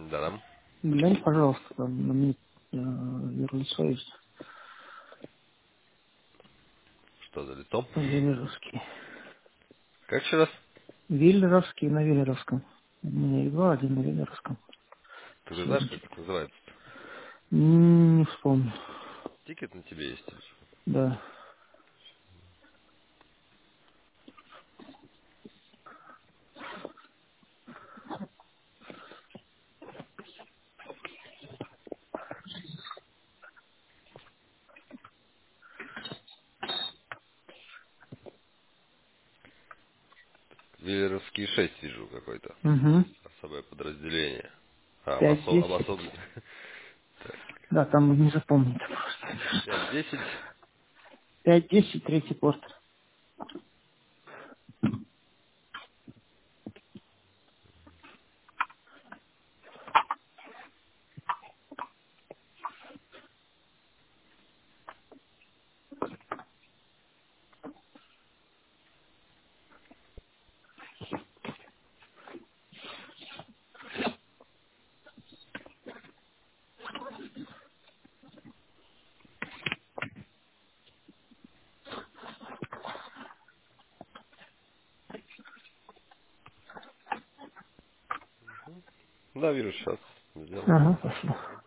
Да. Глянь, пожалуйста, там на мне юрлицо есть. Что за лицо? Веллеровский. Как еще раз? Веллеровский на Веллеровском. У меня их два, один на Веллеровском. Ты же знаешь, как Сегодня. это называется? Не вспомню. Тикет на тебе есть или что? Да. Веллеровский 6 вижу какой-то. Угу. Особое подразделение. А, 5-10. обособленно. Так. Да, там не запомнить просто. 5-10. 5-10, третий порт. Да, вижу, сейчас сделаю. Ага, пошло.